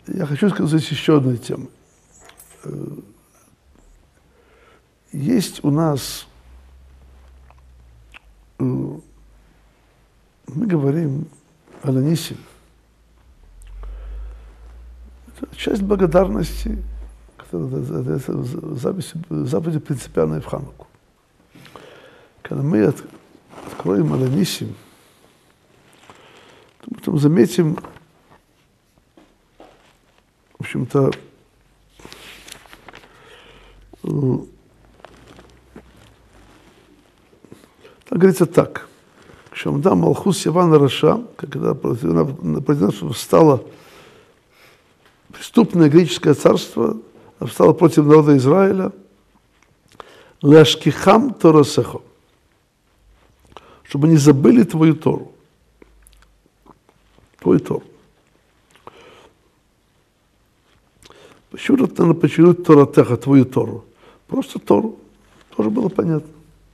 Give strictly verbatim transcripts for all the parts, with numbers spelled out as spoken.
Я хочу сказать еще одной темы. Есть у нас, мы говорим о Ланисе. Это часть благодарности, которая заповедь принципиальная в Хануку. Когда мы от, откроем Аланисим, то мы там заметим, в общем-то, там говорится так, Шамда Малхус Явана Раша, когда против нас встало преступное греческое царство, встало против народа Израиля, Лашкихам Торасехо, чтобы не забыли твою Тору. Твою Тору. Почему надо подчеркнуть Торатеха, твою Тору? Просто Тору. Тоже было понятно.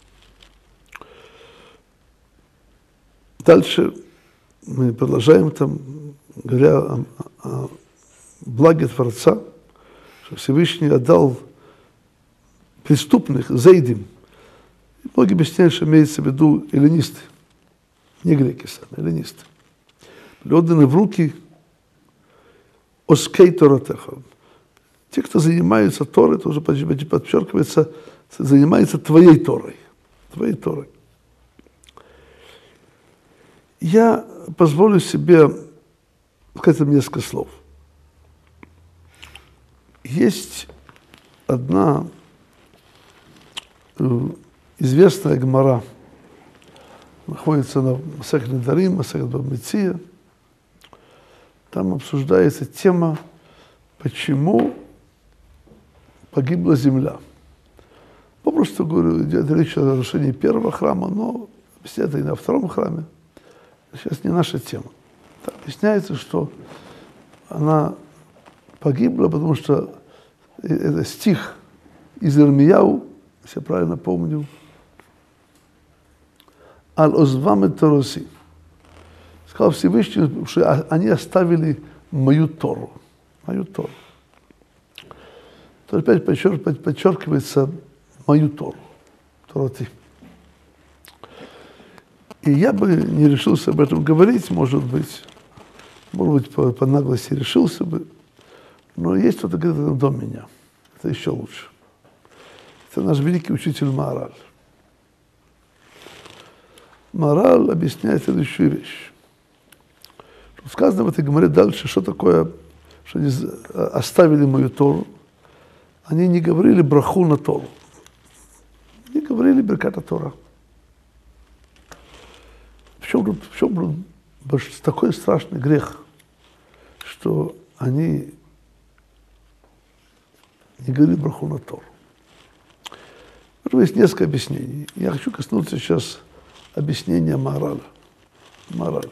Дальше мы продолжаем там, говоря о, о благе Творца, что Всевышний отдал преступных, зейдим. И многие объясняют, что имеется в виду эллинисты, не греки сами, эллинисты. Были отданы в руки оскей Торатеха. Те, кто занимаются Торой, тоже подчеркивается, занимаются твоей Торой. Твоей Торой. Я позволю себе сказать вам несколько слов. Есть одна известная гемара, находится на Масехет Недарим, Масехет Бава Меция. Там обсуждается тема, почему погибла земля. Попросту говорю, идет речь о разрушении первого храма, но объясняется и на втором храме. Сейчас не наша тема. Так объясняется, что она погибла, потому что это стих из Ирмияу, если я правильно помню, «Аль-Озвам Тороси». Сказал Всевышний, что они оставили мою Тору. Мою Тору. То опять подчеркивается мою Тору. Тороти. И я бы не решился об этом говорить, может быть. Может быть, по, по наглости решился бы. Но есть кто-то где-то до меня. Это еще лучше. Это наш великий учитель Маораль. Маораль объясняет следующую вещь. Сказано в этой гемаре дальше, что такое, что они оставили мою Тору. Они не говорили браху на Тору. Они говорили берката Тора. В чем, в чем такой страшный грех, что они не говорили браху на Тору. Есть несколько объяснений. Я хочу коснуться сейчас объяснения Маораля. Маораля.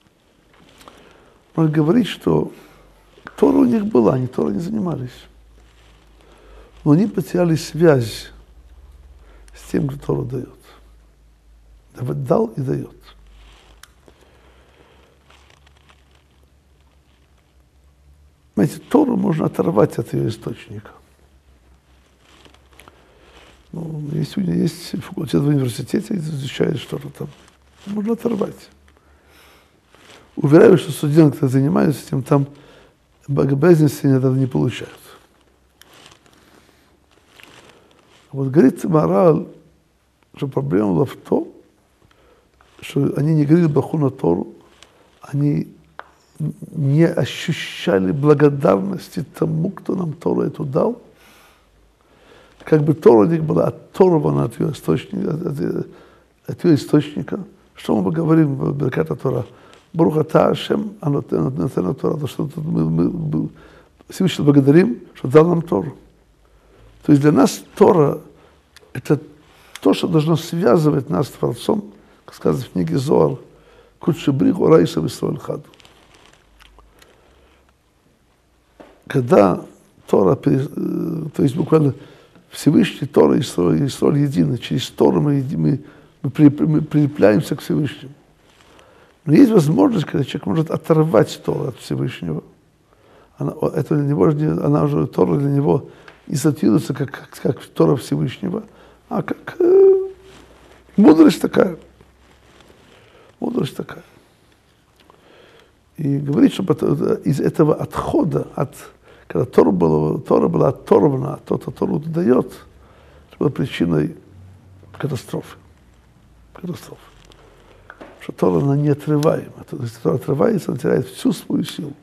Он говорит, что Тора у них была, они Торой не занимались. Но они потеряли связь с тем, кто Тору дает. Дал и дает. Знаете, Тору можно оторвать от ее источника. Ну, есть, есть факультет в университете, изучает что-то там. Можно оторвать. Уверяю, что студенты, которые занимаются этим, там богобоязненности иногда не получают. Вот говорит Маораль, что проблема была в том, что они не говорили браху на Тору, они не ощущали благодарности тому, кто нам Тору эту дал. Как бы Тора у них была оторвана от ее источника, от, от ее источника. Что мы говорим в берката Тора? Барух ата Ашем анотен Тора, то что мы, мы Всевышний благодарим, что дал нам Тору. То есть для нас Тора – это то, что должно связывать нас с Творцом, как сказано в книге Зоар, «Кудши бриху райса висроэль хаду». Когда Тора, то есть буквально Всевышний, Тора и Исраиль, Исраиль едины, через Тору мы, мы, мы прилепляемся к Всевышнему. Но есть возможность, когда человек может оторвать Тору от Всевышнего. она, это для него, она уже, Тора для него не ассоциируется как, как, как Тора Всевышнего, а как э, мудрость такая. Мудрость такая. И говорит, что из этого отхода, от, когда Тора была, Тора была оторвана, а тот, кто Тору дает, это была причиной катастрофы. Катастрофы. Что Тора, она неотрываема. Если Тора отрывается, она теряет всю свою силу.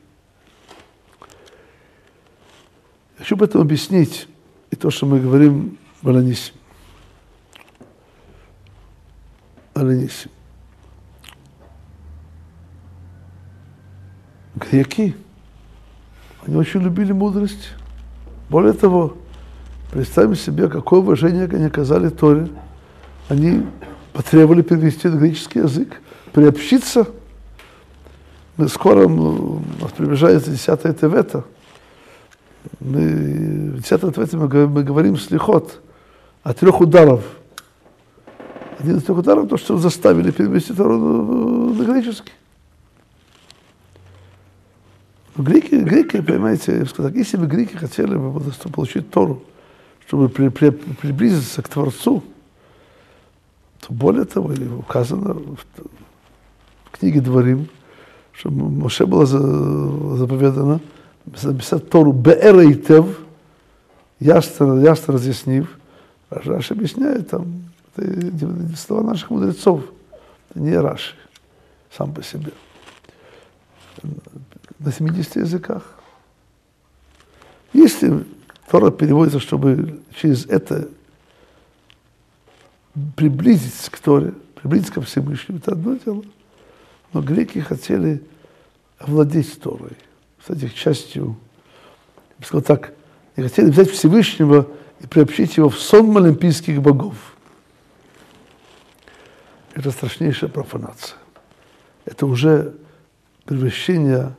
Я хочу поэтому объяснить и то, что мы говорим в Аланисим. Аланисим. Греки, они очень любили мудрость. Более того, представим себе, какое уважение они оказали Торе. Они потребовали перевести на греческий язык, приобщиться. Мы скоро, у нас приближается десятое Тевета. Мы, в десятом Тевете мы, мы говорим слихот о трех ударов. Один из трех ударов, то, что заставили перевести Тору на греческий. Греки, греки, понимаете, сказать, если бы греки хотели бы получить Тору, чтобы при, при, приблизиться к Творцу, то более того, указано в, в книге Дворим, что Моше было заповедано написать Тору Беэр Эйтев, ясно, ясно разъяснив. Раши объясняет там, это слова наших мудрецов, это не Раши сам по себе. На семидесяти языках. Если Тора переводится, чтобы через это приблизиться к Торе, приблизиться ко Всевышнему, это одно дело. Но греки хотели овладеть Торой. Кстати, их частью, я бы сказал так, они хотели взять Всевышнего и приобщить его в сон олимпийских богов. Это страшнейшая профанация. Это уже превращение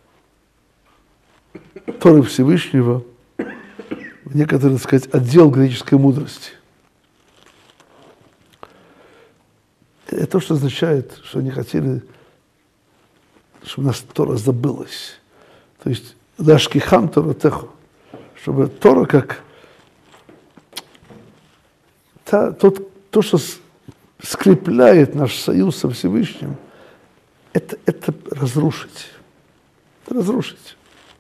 Торы Всевышнего в некоторый, так сказать, отдел греческой мудрости. Это то, что означает, что они хотели, чтобы у нас Тора забылась. То есть «Лашкихам Тора техо», чтобы Тора как та, тот, то, что скрепляет наш союз со Всевышним, это, это разрушить. Это разрушить.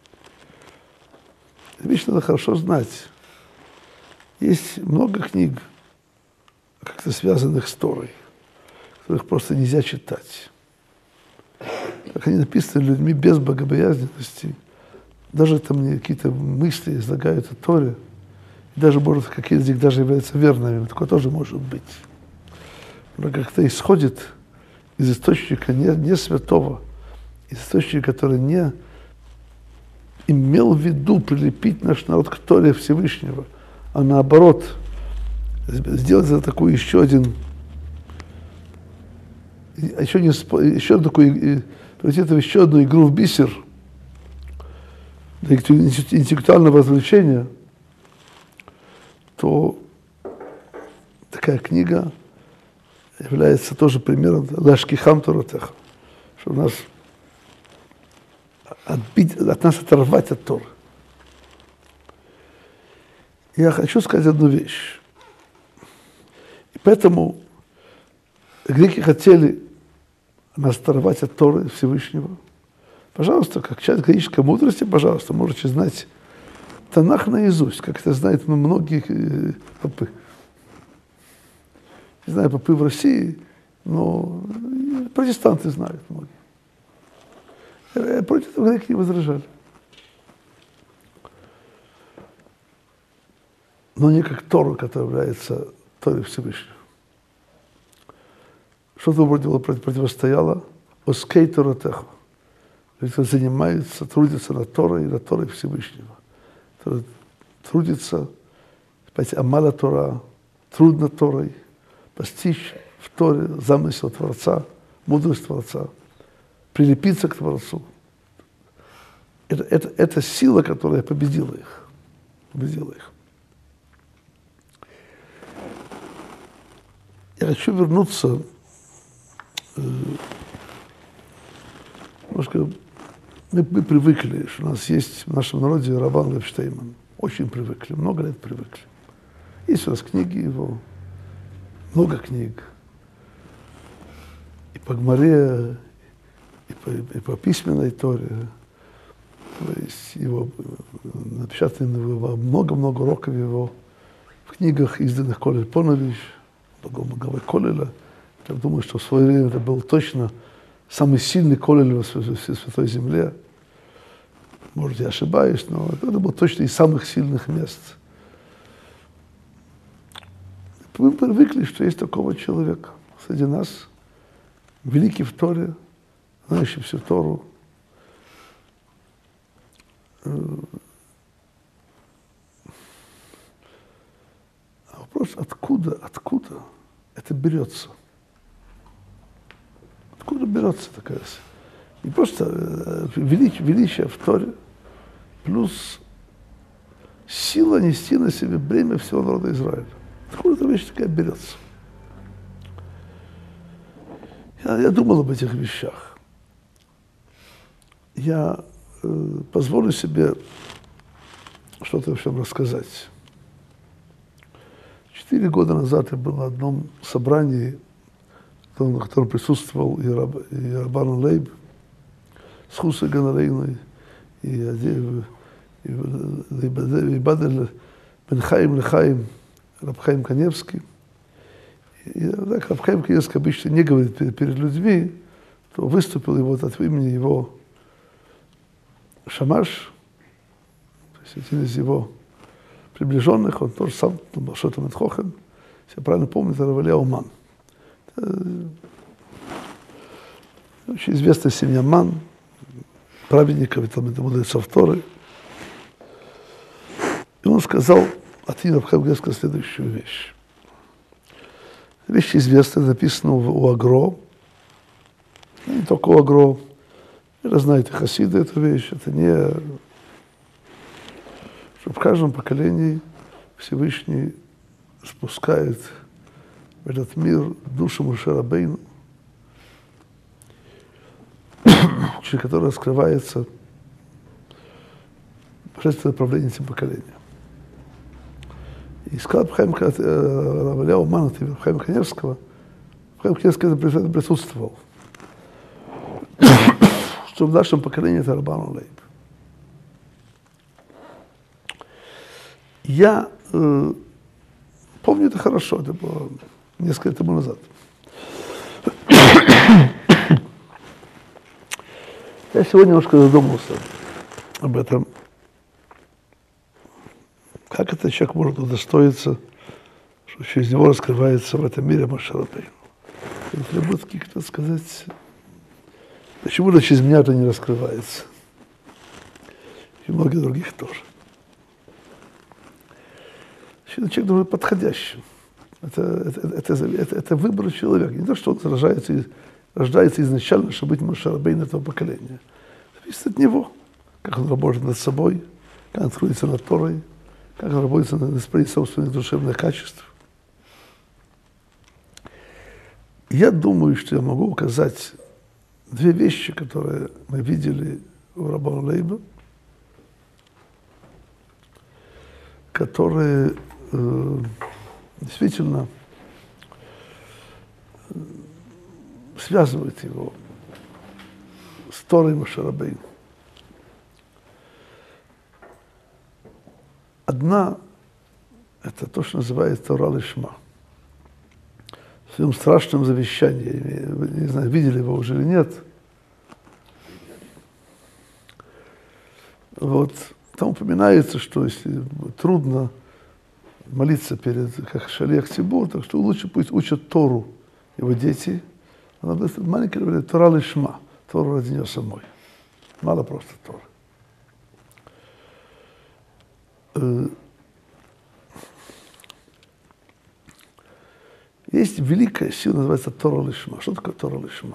Вещь надо хорошо знать. Есть много книг, как-то связанных с Торой, которых просто нельзя читать. Как они написаны людьми без богобоязненности, даже там какие-то мысли излагают о Торе, и даже, может, какие-то из них даже являются верными, такое тоже может быть. Но как-то исходит из источника не, не святого, из источника, который не имел в виду прилепить наш народ к Торе Всевышнего, а наоборот, сделать это такой еще один, еще, не, еще такой, превратить это в еще одну игру в бисер, для интеллектуального развлечения, то такая книга является тоже примером «Лашкихам Тора техо», что у нас отбить, от нас оторвать от Торы. Я хочу сказать одну вещь. И поэтому греки хотели нас оторвать от Торы Всевышнего. Пожалуйста, как часть греческой мудрости, пожалуйста, можете знать Танах наизусть, как это знают многие э, попы. Не знаю, попы в России, но протестанты знают многие. Против этого греки не возражали. Но не как Тору, которая является Торой Всевышнего. Что-то вроде противостояло Оскей Тора техо, кто занимается, трудится над Торой и над Торой Всевышнего. Который трудится, понимаете, Амала Тора, труд над Торой, постичь в Торе замысел Творца, мудрость Творца, прилепиться к Творцу. Это, это, это сила, которая победила их. Победила их. Я хочу вернуться э, немножко мы, мы привыкли, что у нас есть в нашем народе Рабан Лев Штейман. Очень привыкли, много лет привыкли. Есть у нас книги его, много книг. И по Гмаре, и по, и по письменной Торе. То есть его напечатано много-много уроков его в книгах, изданных Колель Понович, Главой Колеля. Я думаю, что в свое время это был точно самый сильный Колель в Святой Земле. Может, я ошибаюсь, но это был точно из самых сильных мест. Мы привыкли, что есть такого человека среди нас, великий в Торе, знающий всю Тору. А вопрос, откуда, откуда это берется? Откуда берется такая? Не просто величие, величие в Торе, плюс сила нести на себе бремя всего народа Израиля. Откуда эта вещь такая берется? Я, я думал об этих вещах. Я э, позволю себе что-то всем рассказать. Четыре года назад я был на одном собрании, на котором присутствовал и, Раб, и Рабан Лейб, с Хусой Ганалейной, и Бадель Бен Хаим Лехаим, Рабхаим Каневский. И так, Рабхаим Каневский обычно не говорит перед, перед людьми, то выступил его от имени его Шамаш, то есть один из его приближенных, он тоже сам, что-то Метхохен, если я правильно помню, это Рав Элияу Ман. Очень известная семья Ман, праведников, там это мудрецов Торы. И он сказал от имени Рабхаима Каневского следующую вещь. Вещь известная, написана у Агро. И не только у Агро. Вы знаете, хасиды эту вещь. Это не... Что в каждом поколении Всевышний спускает в этот мир душу Моше Рабейну, через который раскрывается божественное направление этим поколением. И сказал Рабхаим Рав Элияу Ман от имени Рабхаима Каневского, Рабхаим Каневский это присутствовал, что в нашем поколении это Рабан Лейб. Я э, помню это хорошо, это было несколько лет тому назад. Я сегодня немножко задумался об этом. Как этот человек может удостоиться, что через него раскрывается в этом мире Моше Рабейну? Требует каких-то сказать, почему же через меня это не раскрывается? И многие других тоже. Человек должен быть подходящим. Это, это, это, это, это выбор человека. Не то, что он рождается, рождается изначально, чтобы быть Моше Рабейну этого поколения. Зависит от него, как он работает над собой, как он трудится над Торой, как он работает над исправлением собственных душевных качеств. Я думаю, что я могу указать две вещи, которые мы видели у Рабана Лейба, которые э, действительно э, связывают его с Торой Моше Рабейну. Одна – это то, что называется Тора Лишма. В своем страшном завещании, вы не знаю, видели его уже или нет, вот, там упоминается, что если трудно молиться перед, как Шалиах Цибур, так что лучше пусть учат Тору его дети. Она маленькая говорит, Тора Лишма, Тору ради нее самой. Мало просто Торы. Есть великая сила, называется Тора Лишма. Что такое Тора Лишма?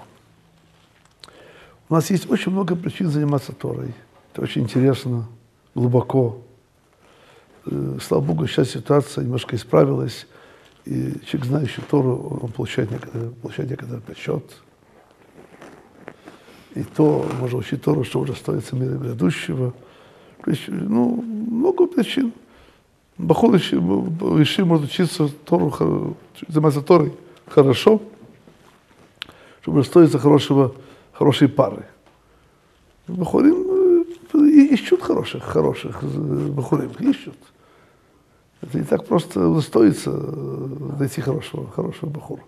У нас есть очень много причин заниматься Торой. Это очень интересно, глубоко. Слава Богу, сейчас ситуация немножко исправилась, и человек, знающий Тору, он получает некоторый, получает некоторый почет. и то можно учить Тору, что удостоится мира грядущего. То есть, ну, много причин. Бахур еще может учиться Тору, заниматься Торой хорошо, чтобы удостоиться хорошего, хорошей пары. Бахурим ищут хороших, хороших бахурим, ищут. Это не так просто удостоиться найти хорошего, хорошего бахура.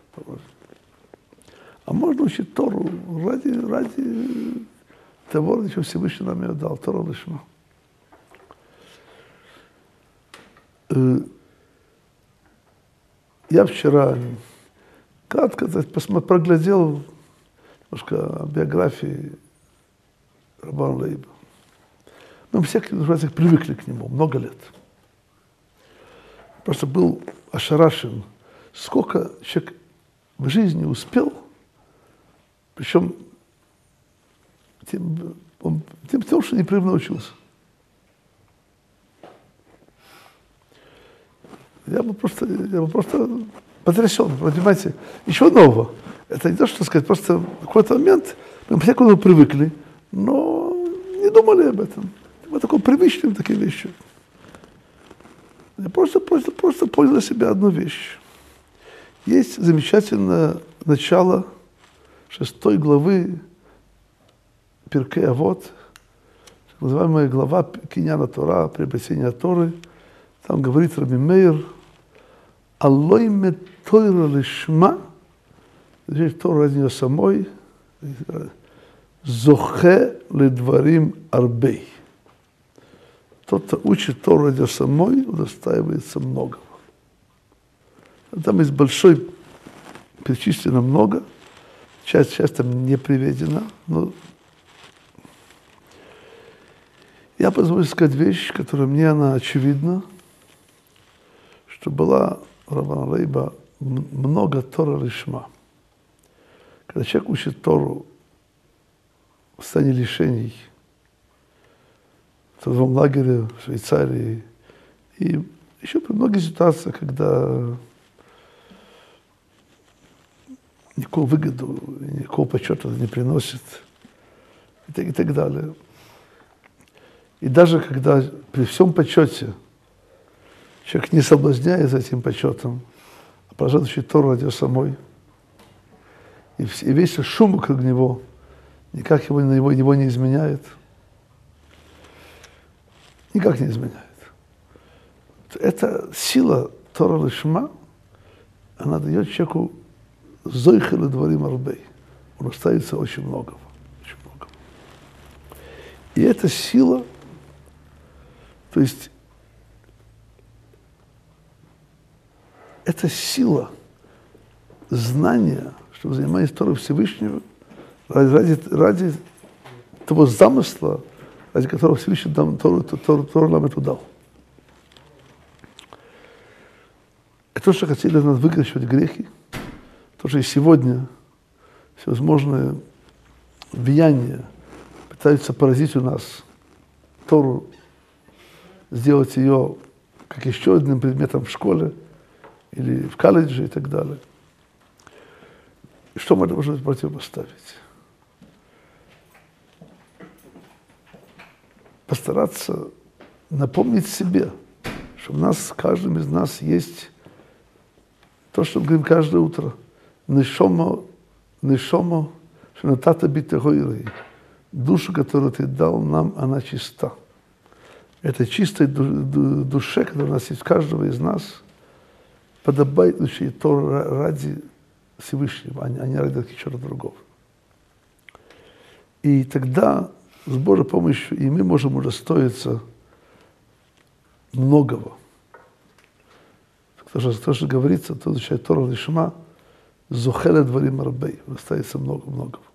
А можно учить Тору ради, ради того, что Всевышний нам ее дал, Тору лишма. Я вчера кратко посмотрел, проглядел немножко биографии Рабана Лейба. Мы все привыкли к нему много лет. Просто был ошарашен, сколько человек в жизни успел, причем тем, он, тем, тем что непрерывно учился. Я был просто, я был просто потрясен, понимаете, ничего нового. Это не то, что сказать, просто в какой-то момент мы все к этому привыкли, но не думали об этом. Мы такой привычны такие вещи. Я просто, просто, просто понял для себя одну вещь. Есть замечательное начало шестой главы Пиркей Авот, так называемая глава Киньяна Тора, приобретения Торы. Там говорит Раби Меир, «Аллой ме тойра лишма», здесь Тора ради нее самой, «Зохе ледварим арбей». Тот, кто учит Тору ради самой, удостаивается многого. Там есть большой, перечислено много, часть, часть там не приведена, но я позволю сказать вещь, которая мне она очевидна, что была у Рабана Лейба много Тора лишма. Когда человек учит Тору в состоянии лишений, в трудовом лагере в Швейцарии, и еще при многих ситуациях, когда никакого выгоду, никакого почета не приносит, и так, и так далее. И даже когда при всем почете человек не соблазняется этим почетом, а продолжает учить Тору ради самой, и, и весь шум вокруг него никак его, его, его не изменяет, никак не изменяет. Эта сила Тора лишма, она дает человеку зойхе ледварим арбей. Он остается очень многого, очень многого. И эта сила, то есть эта сила знания, что занимается Торой Всевышнего, ради, ради того замысла, ради которого Всевышний нам Тору, Тору, Тору нам это дал. Это то, что хотели нас выкращивать грехи, то, что и сегодня всевозможные влияния пытаются поразить у нас Тору, сделать ее как еще одним предметом в школе или в колледже и так далее. И что мы должны противопоставить? Постараться напомнить себе, что у нас, в каждом из нас есть то, что мы говорим каждое утро. Нешомо, нешомо, шенатата битегойрей. Душу, которую ты дал нам, она чиста. Это чистой душе, которая у нас есть, каждого из нас, подобает учить Тору ради Всевышнего, а не ради чего-то другого. И тогда с Божьей помощью и мы можем удостоиться многого. То, что, то, что говорится, то означает Тора лишма, зохе ледварим арбей, остается много-много.